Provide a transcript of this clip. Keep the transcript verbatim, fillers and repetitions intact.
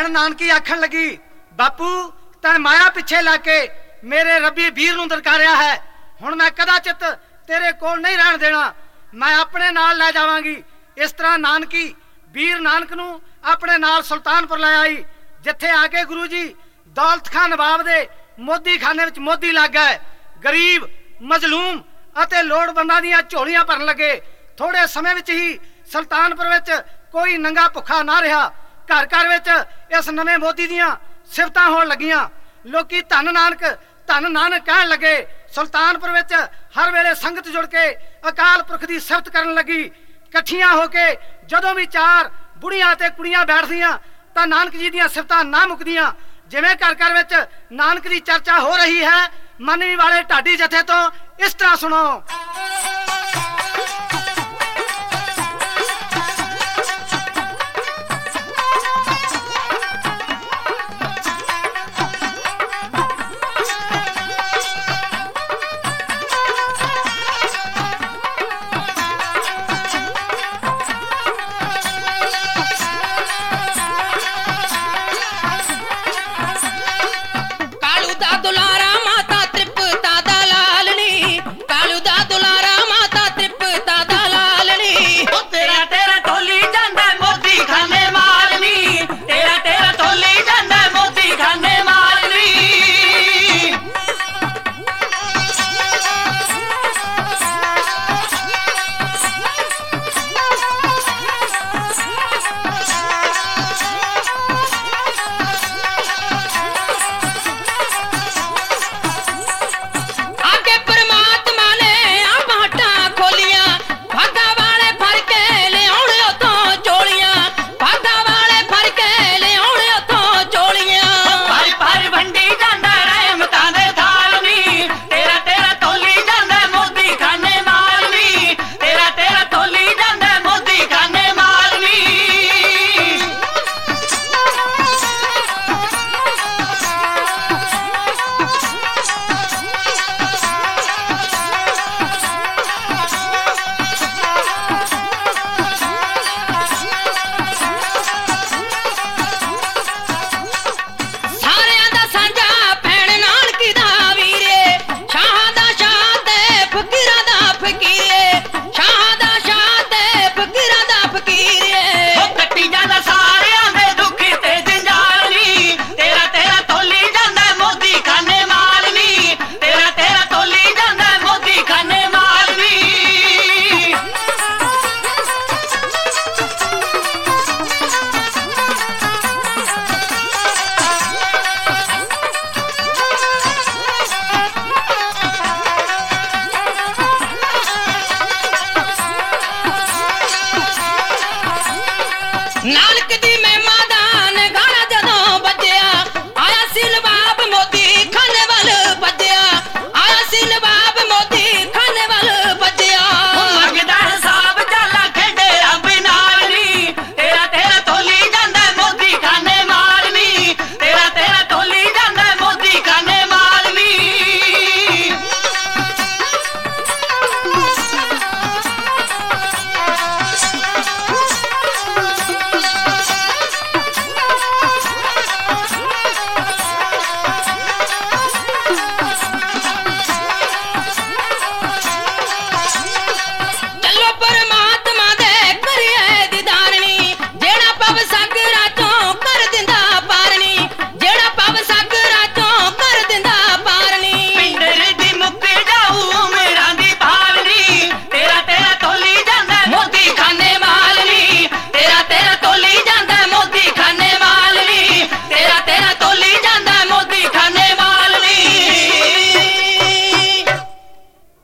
भैन नानकी आखन लगी, बापू तैं माया पिछे ला के मेरे रब्बी वीर नूं दरकारिया है, हुण मैं कदाचित तेरे कोल नहीं रहन देना, मैं अपने नाल लै जावांगी। इस तरह नानकी वीर नानक नूं अपने नाल सुल्तानपुर लै आई, जिथे आके गुरु जी दौलत खां नवाब दे मोदी खाने विच मोदी लग गए। गरीब मजलूम अते लोड़वंदां दीआं झोलियां भरन लगे। थोड़े समय विच ही सुल्तानपुर विच कोई नंगा भुखा ना रहा। घर घर विच इस नवे मोदी दीआं सिफतां होण लगियां। लोकी धन नानक धन नानक कहण लगे। सुल्तानपुर विच हर वेले संगत जुड़ के अकाल पुरख दी सिफत करन लगी। इकट्ठियां होके जदों भी चार बुढ़ियां ते कुड़ियां बैठदियां तां नानक जी दीआं सिफतां ना मुकदियां। जिवें घर घर विच नानक दी चर्चा हो रही है, मनवी वाले ढाडी जथे तो इस तरह सुनो।